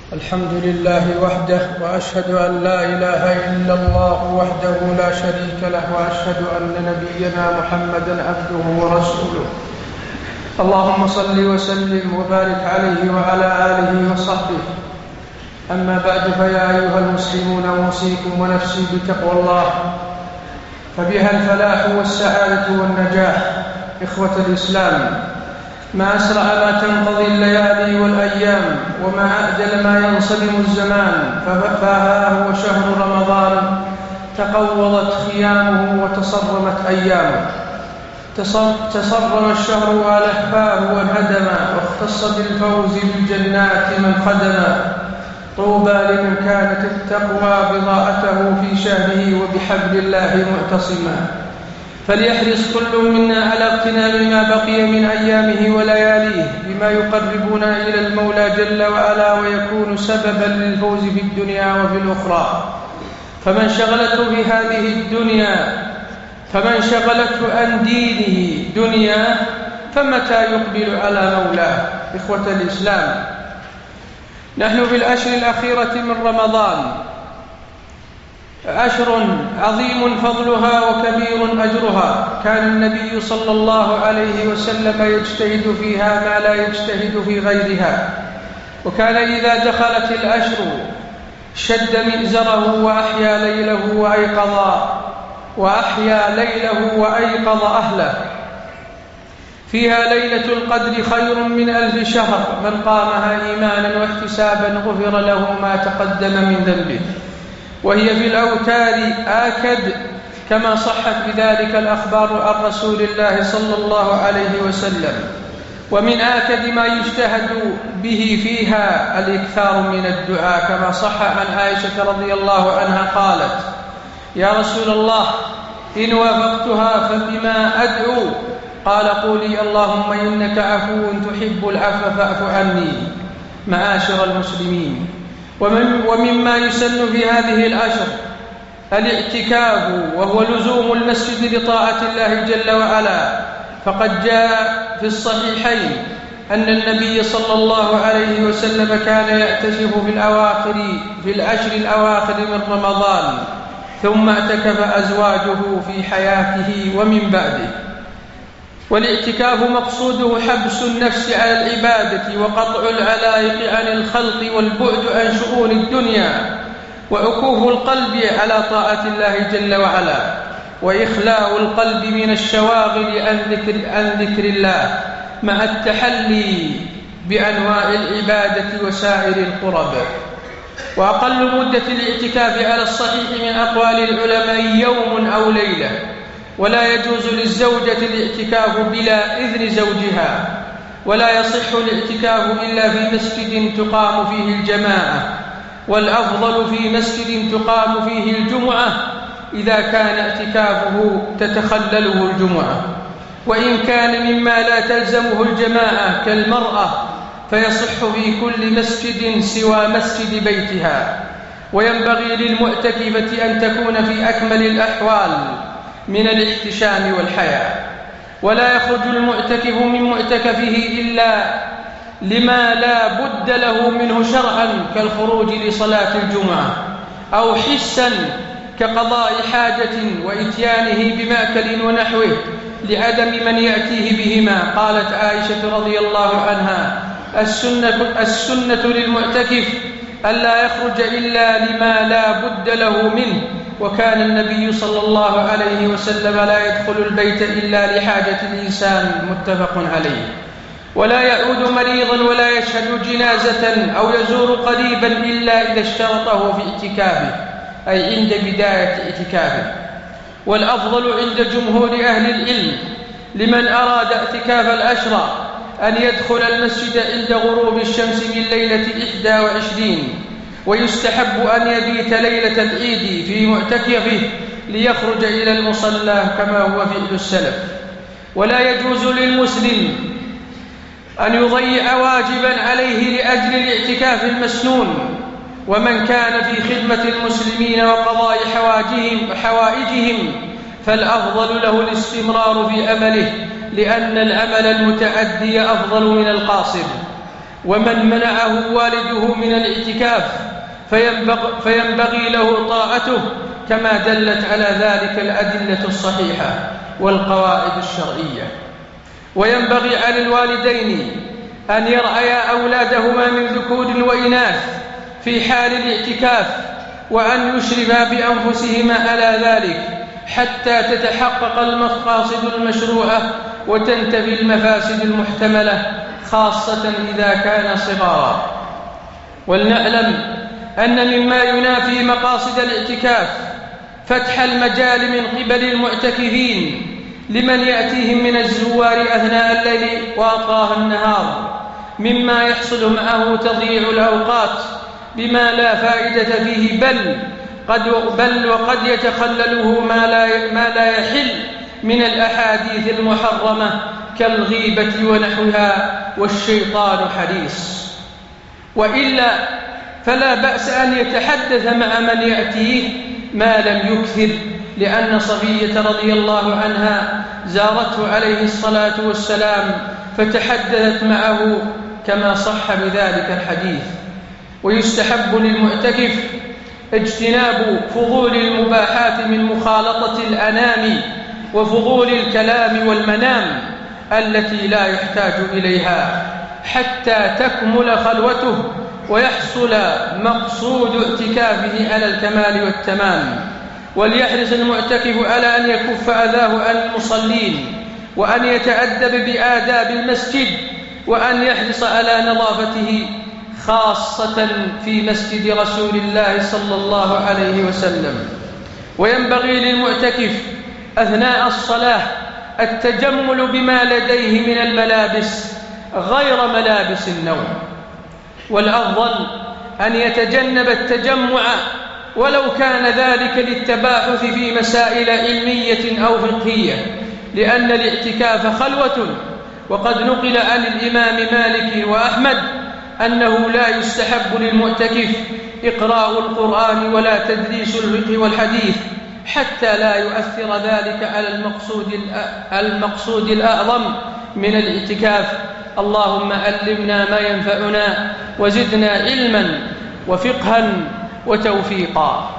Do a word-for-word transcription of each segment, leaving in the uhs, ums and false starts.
الحمد لله وحده، وأشهد أن لا إله إلا الله وحده لا شريك له، وأشهد أن نبينا محمدا عبده ورسوله. اللهم صل وسلم وبارك عليه وعلى آله وصحبه. أما بعد، فيا أيها المسلمون، أوصيكم ونفسي بتقوى الله، فبها الفلاح والسعادة والنجاح. إخوة الإسلام، ما أسرع ما تنقضي الليالي والأيام، وما أعجل ما ينصدم الزمان. فها هو شهر رمضان تقوضت خيامه وتصرمت أيامه. تصرم الشهر ولهفاه وانهدما، واختص بالفوز بالجنات من خدما. طوبى لمن كانت التقوى بضاعته في شهره وبحبل الله معتصما. فليحرص كل منا على اغتنام ما بقي من أيامه ولياليه بما يقربنا إلى المولى جل وعلا، ويكون سببا للفوز في الدنيا وفي الأخرى. فمن شغلته بهذه الدنيا فمن شغلته عن دينه دنيا، فمتى يقبل على مولاه؟ إخوة الإسلام، نحن في الأشهر الأخيرة من رمضان، أشهر عظيم فضلها وكبير أجرها. كان النبي صلى الله عليه وسلم يجتهد فيها ما لا يجتهد في غيرها، وكان إذا دخلت الأشهر شد مئزره وأحيا ليله وأيقظ وأحيا ليله وأيقظ أهله. فيها ليلة القدر خير من ألف شهر، من قامها إيمانا واحتسابا غفر له ما تقدم من ذنبه. وهي في الأوتار آكد، كما صحت بذلك الأخبار عن رسول الله صلى الله عليه وسلم. ومن آكد ما يجتهد به فيها الإكثار من الدعاء، كما صح عن عائشة رضي الله عنها قالت: يا رسول الله، إن وافقتها فبما أدعو؟ قال: قولي اللهم إنك عفو تحب العفو فاعف عني. معاشر المسلمين، ومن ومما يسن في هذه الأشهر الاعتكاف، وهو لزوم المسجد لطاعة الله جل وعلا. فقد جاء في الصحيحين أن النبي صلى الله عليه وسلم كان يعتكف في الأواخر في العشر الأواخر من رمضان، ثم اعتكف أزواجه في حياته ومن بعده. والاعتكاف مقصوده حبس النفس على العبادة، وقطع العلائق عن الخلق، والبعد عن شؤون الدنيا، وعكوف القلب على طاعة الله جل وعلا، وإخلاء القلب من الشواغل عن ذكر, عن ذكر الله، مع التحلي بأنواع العبادة وسائر القرب. وأقل مدة الاعتكاف على الصحيح من أقوال العلماء يوم أو ليلة. ولا يجوز للزوجة الاعتكاف بلا إذن زوجها، ولا يصح الاعتكاف إلا في مسجد تقام فيه الجماعة، والأفضل في مسجد تقام فيه الجمعة إذا كان اعتكافه تتخلله الجمعة. وإن كان مما لا تلزمه الجماعة كالمرأة، فيصح في كل مسجد سوى مسجد بيتها. وينبغي للمعتكفة أن تكون في أكمل الأحوال من الاحتشام والحياة. ولا يخرج المعتكف من معتكفه إلا لما لا بد له منه شرعا، كالخروج لصلاة الجمعة، أو حسا كقضاء حاجة وإتيانه بمأكل ونحوه لعدم من يأتيه بهما. قالت عائشة رضي الله عنها: السنة, السنة للمعتكف ألا يخرج إلا لما لا بد له منه. وكان النبي صلى الله عليه وسلم لا يدخل البيت إلا لحاجة الإنسان، متفق عليه. ولا يعود مريضا ولا يشهد جنازة أو يزور قريبا إلا إذا اشترطه في اعتكافه، أي عند بداية اعتكافه. والأفضل عند جمهور أهل العلم لمن أراد اعتكاف الأشرى أن يدخل المسجد عند غروب الشمس من ليلة إحدى وعشرين. ويستحب أن يبيت ليلة العيد في معتكفه ليخرج إلى المصلى كما هو فعل السلف. ولا يجوز للمسلم أن يضيع واجبا عليه لأجل الاعتكاف المسنون. ومن كان في خدمة المسلمين وقضاء حوائجهم, حوائجهم فالأفضل له الاستمرار في أمله، لأن الأمل المتعدي أفضل من القاصر. ومن منعه والده من الاعتكاف فينبغي, فينبغي له طاعته، كما دلت على ذلك الأدلة الصحيحة والقواعد الشرعية. وينبغي على الوالدين أن يرعيا أولادهما من ذكور وإناث في حال الاعتكاف، وأن يشرفا بأنفسهما على ذلك حتى تتحقق المقاصد المشروعة وتنتفي المفاسد المحتملة، خاصة إذا كان صغارا. ولنعلم أن مما ينافي مقاصد الاعتكاف فتح المجال من قبل المعتكفين لمن يأتيهم من الزوار أثناء الليل وأطراف النهار، مما يحصل معه تضييع الأوقات بما لا فائدة فيه، بل قد بل وقد يتخلله ما لا ما لا يحل من الأحاديث المحرمة كالغيبة ونحوها، والشيطان حريص. وإلا فلا بأس أن يتحدث مع من يأتيه ما لم يكثر، لأن صفية رضي الله عنها زارته عليه الصلاة والسلام فتحدثت معه كما صح بذلك الحديث. ويستحب للمعتكف اجتناب فضول المباحات من مخالطة الأنام وفضول الكلام والمنام التي لا يحتاج إليها حتى تكمل خلوته ويحصل مقصود اعتكافه على الكمال والتمام. وليحرص المعتكف على أن يكف أذاه عن المصلين، وأن يتأدب بآداب المسجد، وأن يحرص على نظافته، خاصة في مسجد رسول الله صلى الله عليه وسلم. وينبغي للمعتكف أثناء الصلاة التجمل بما لديه من الملابس غير ملابس النوم، والأفضل أن يتجنب التجمع ولو كان ذلك للتباحث في مسائل علمية أو فقهية، لأن الاعتكاف خلوة. وقد نقل عن الإمام مالك وأحمد أنه لا يستحب للمعتكف إقراء القرآن ولا تدريس الفقه والحديث حتى لا يؤثر ذلك على المقصود المقصود الأعظم من الاعتكاف. اللهم علمنا ما ينفعنا وزدنا علما وفقها وتوفيقا.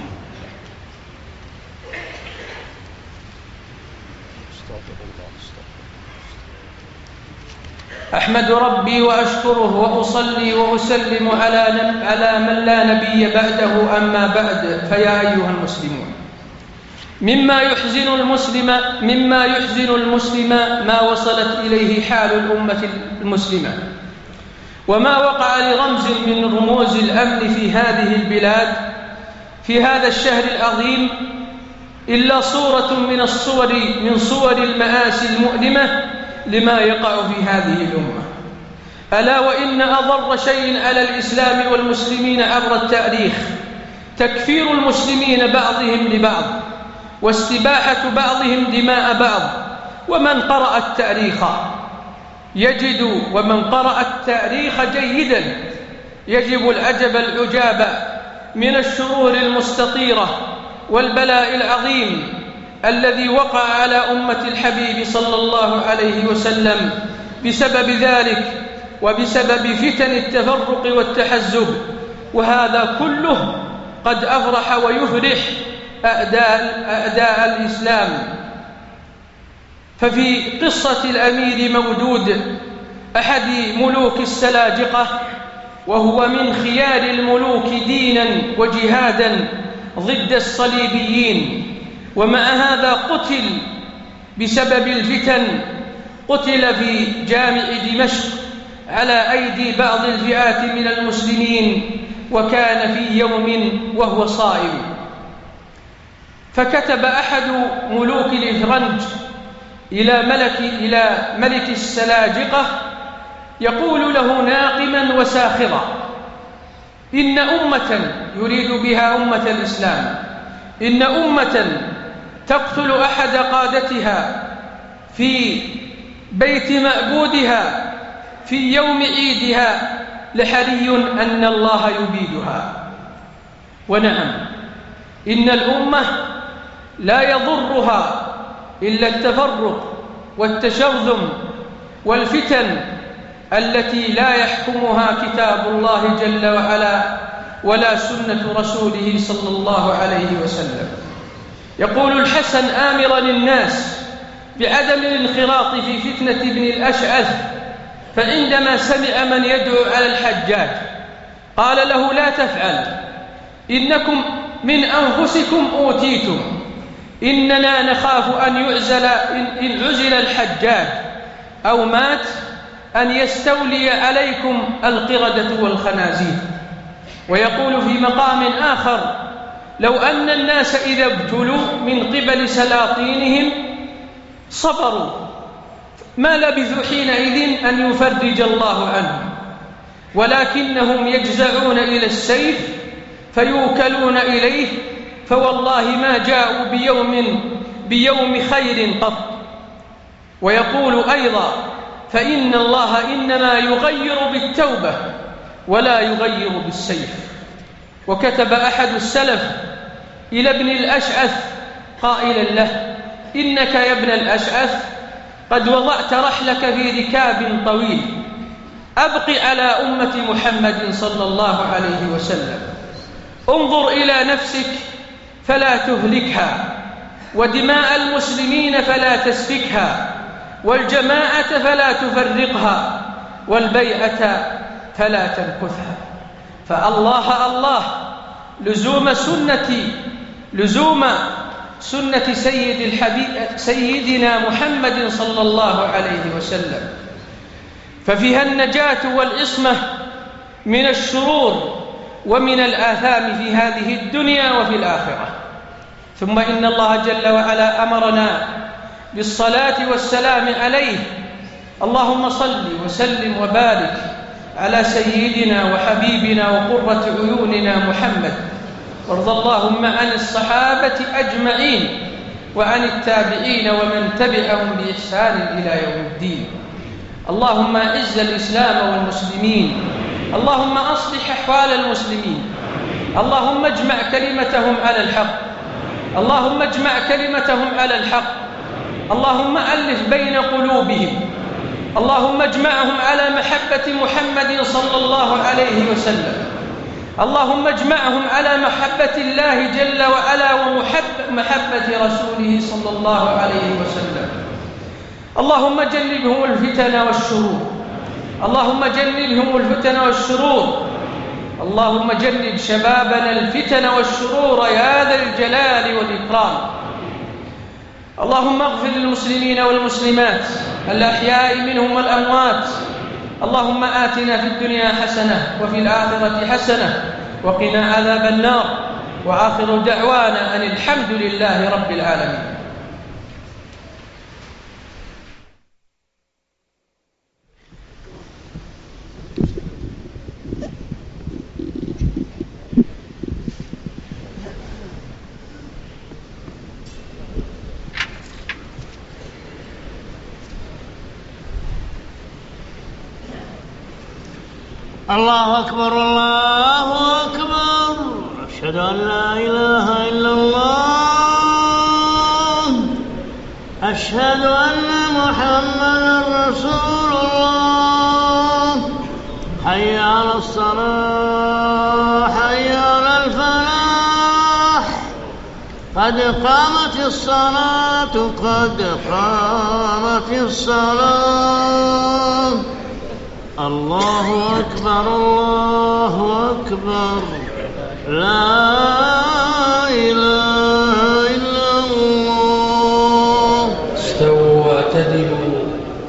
أحمد ربي وأشكره وأصلي وأسلم على على من لا نبي بعده، أما بعد، فيا أيها المسلمون، مما يحزن المسلم مما يحزن المسلم ما وصلت إليه حال الأمة المسلمة، وما وقع لرمز من رموز الأمن في هذه البلاد في هذا الشهر العظيم إلا صورة من الصور من صور المآسي المؤلمة لما يقع في هذه الأمة. ألا وإن أضر شيء على الإسلام والمسلمين عبر التاريخ تكفير المسلمين بعضهم لبعض، واستباحة بعضهم دماء بعض. ومن قرأ التاريخ يجد ومن قرأ التاريخ جيدا يجب العجب العجاب من الشرور المستطيرة والبلاء العظيم الذي وقع على أمة الحبيب صلى الله عليه وسلم بسبب ذلك، وبسبب فتن التفرق والتحزب. وهذا كله قد أفرح ويفرح أعداء, أعداء الإسلام. ففي قصة الأمير مودود أحد ملوك السلاجقة، وهو من خيار الملوك دينا وجهادا ضد الصليبيين، ومع هذا قتل بسبب الفتن، قتل في جامع دمشق على أيدي بعض الفئات من المسلمين، وكان في يوم وهو صائم. فكتب أحد ملوك الإفرنج إلى ملك, إلى ملك السلاجقة يقول له ناقما وساخرا: إن أمة، يريد بها أمة الإسلام، إن أمة تقتل أحد قادتها في بيت معبودها في يوم عيدها لحري أن الله يبيدها. ونعم، إن الأمة لا يضرها إلا التفرق والتشرذم والفتن التي لا يحكمها كتاب الله جل وعلا ولا سنة رسوله صلى الله عليه وسلم. يقول الحسن آمرا الناس بعدم الانخراط في فتنة ابن الأشعث، فعندما سمع من يدعو على الحجاج قال له: لا تفعل، إنكم من أنفسكم أوتيتم، إننا نخاف أن يعزل إن عزل الحجاج أو مات أن يستولي عليكم القردة والخنازير. ويقول في مقام آخر: لو أن الناس إذا ابتلوا من قبل سلاطينهم صبروا ما لبثوا حينئذ أن يفرج الله عنهم، ولكنهم يجزعون إلى السيف فيوكلون إليه، فوالله ما جاءوا بيوم بيوم خير قط. ويقول أيضا: فإن الله إنما يغير بالتوبة ولا يغير بالسيف. وكتب أحد السلف إلى ابن الأشعث قائلا له: إنك يا ابن الأشعث قد وضعت رحلك في ركاب طويل، أبق على أمة محمد صلى الله عليه وسلم، انظر إلى نفسك فلا تهلكها، ودماء المسلمين فلا تسفكها، والجماعة فلا تفرقها، والبيعة فلا تنكثها. فالله الله لزوم سنة لزوم سنة سيد الحبيب سيدنا محمد صلى الله عليه وسلم، ففيها النجاة والعصمة من الشرور ومن الآثام في هذه الدنيا وفي الآخرة. ثم إن الله جل وعلا أمرنا بالصلاة والسلام عليه. اللهم صل وسلم وبارك على سيدنا وحبيبنا وقرة عيوننا محمد، وارض اللهم عن الصحابة أجمعين وعن التابعين ومن تبعهم بإحسان إلى يوم الدين. اللهم أعز الإسلام والمسلمين، اللهم أصلح أحوال المسلمين، اللهم اجمع كلمتهم على الحق، اللهم اجمع كلمتهم على الحق، اللهم ألف بين قلوبهم، اللهم اجمعهم على محبة محمد صلى الله عليه وسلم، اللهم اجمعهم على محبة الله جل وعلا ومحبة رسوله صلى الله عليه وسلم. اللهم جنبهم الفتن والشرور، اللهم جنبهم الفتن والشرور، اللهم جنب شبابنا الفتن والشرور يا ذا الجلال والإكرام. اللهم اغفر للمسلمين والمسلمات الأحياء منهم والأموات. اللهم آتنا في الدنيا حسنة وفي الآخرة حسنة وقنا عذاب النار. وآخر دعوانا أن الحمد لله رب العالمين. الله أكبر الله أكبر، أشهد أن لا إله إلا الله، أشهد أن محمدا رسول الله. حي على الصلاة، حي على الفلاح، قد قامت الصلاة، قد قامت الصلاة. الله أكبر الله أكبر، لا إله إلا الله. استووا واعتدلوا.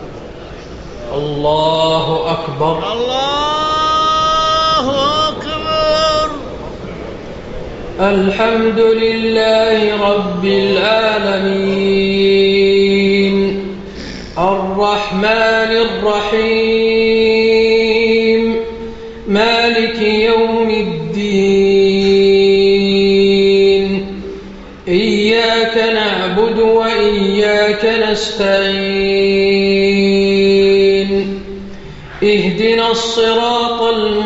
الله أكبر الله أكبر. الحمد لله رب العالمين، الرحمن الرحيم، مالك يوم الدين. إياك نعبد وإياك نستعين، اهدنا الصراط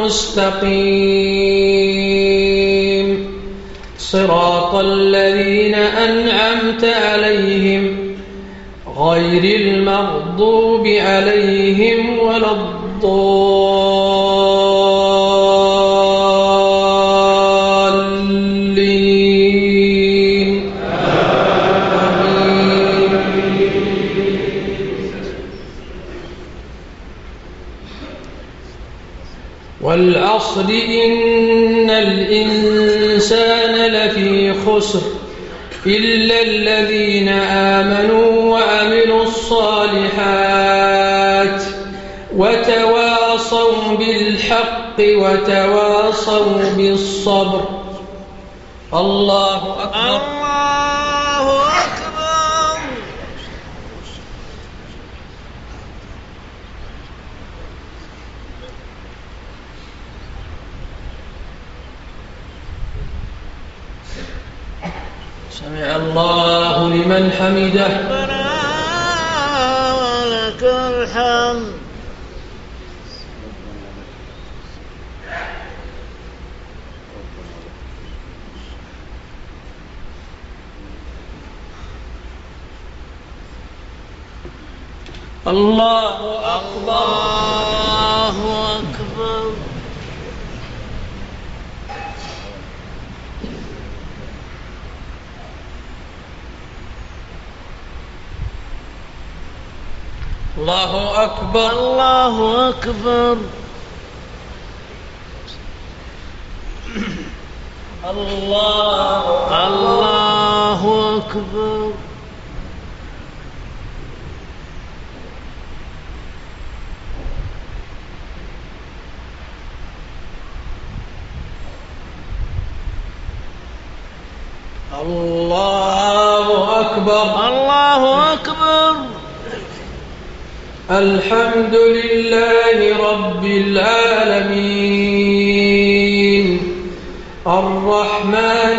المستقيم، صراط الذين أنعمت عليهم غير المغضوب عليهم ولا الضالين. الضالين والعصر إن الإنسان لفي خسر إلا الذين آمنوا وعملوا الصالحات وتواصوا بالحق وتواصوا بالصبر. الله أكبر. الله أكبر. سمع الله لمن حمده. ربنا ولك الحمد. الله أكبر. الله أكبر. الله أكبر. الله أكبر. الله الله أكبر. الله أكبر. الله أكبر. الحمد لله رب العالمين الرحمن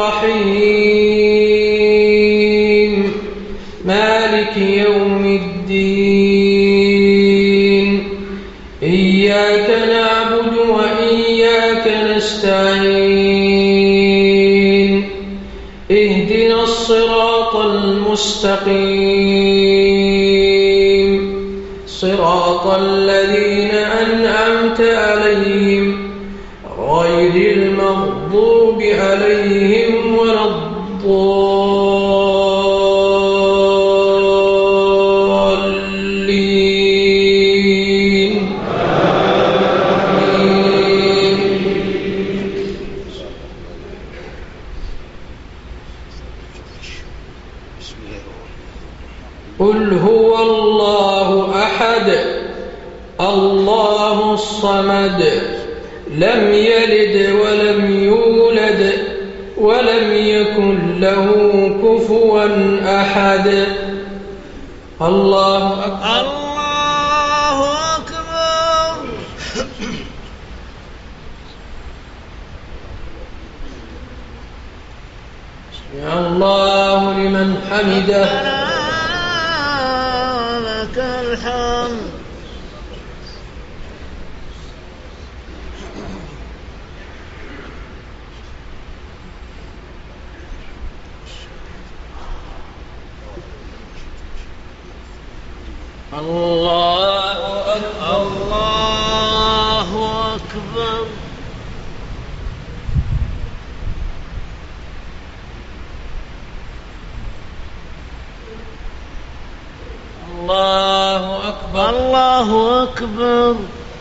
الرحيم مالك يوم الدين إياك نعبد وإياك نستعين اهدنا الصراط المستقيم صراط الذين أنعمت عليهم غير المغضوب عليهم ولا الضالين. قل هو الله أحد الله الصمد لم يلد ولم يولد ولم يكن له كفوا أحد. الله أكبر. الله أكبر. سمع الله لمن حمده. لك الحمد. الله أكبر. الله أكبر. الله أكبر. الله أكبر.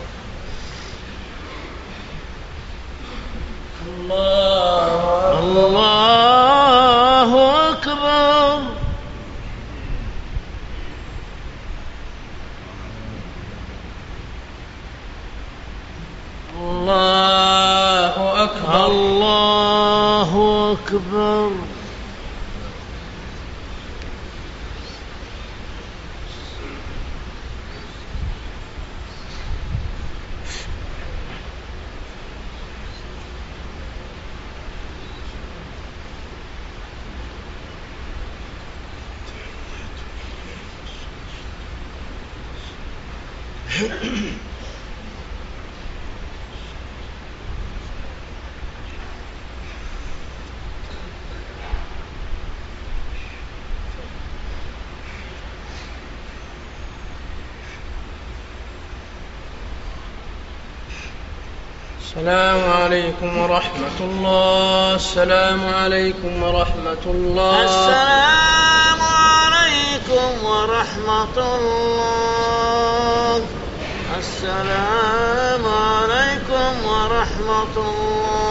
الله الله أكبر. الله أكبر. الله أكبر. السلام عليكم ورحمة الله. السلام عليكم ورحمة الله. السلام عليكم ورحمة الله. السلام عليكم ورحمة الله.